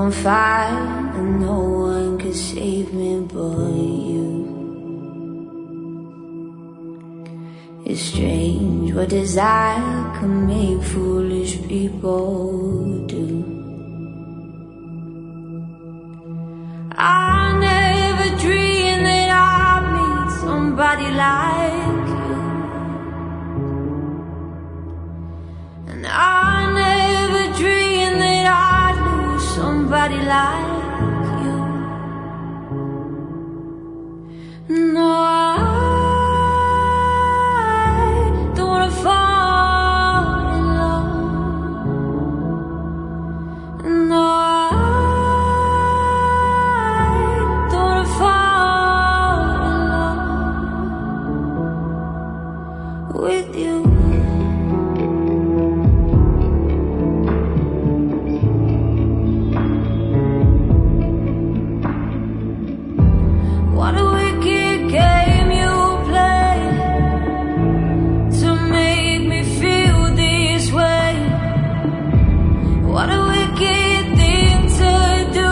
on fire and no one could save me but you. It's strange what desire can make foolish people do. I never dreamed that I'd meet somebody like you, and I never dreamed that I'd lose somebody like you. No, I don't wanna fall in love. No, with you. What a wicked game you play to make me feel this way. What a wicked thing to do,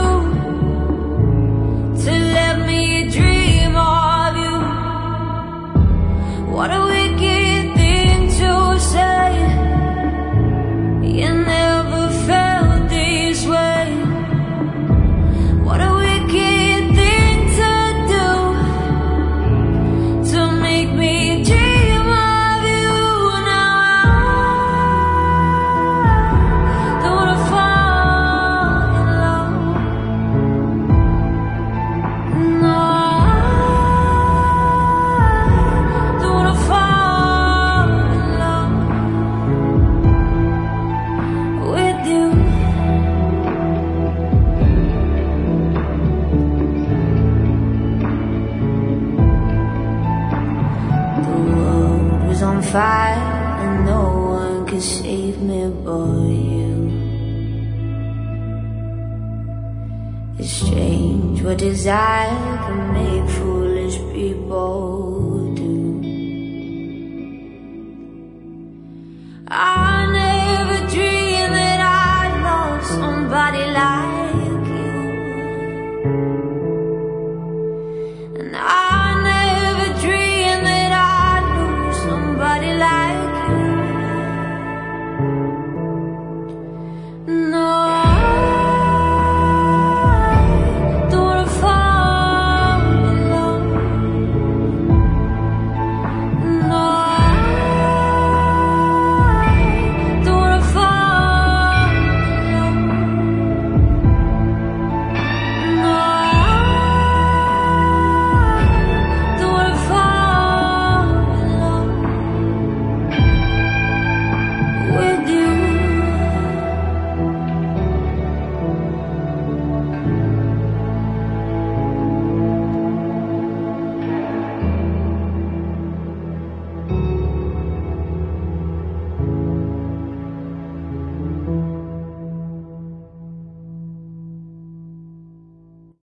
to let me dream of you. What a wicked thing to say, you never felt this way. What a wicked thing to do, to make me dream of you. Now I don't wanna fall in love. No, I don't wanna fall in love with you. The world was on fire and no one could save me but you. It's strange what desire can make foolish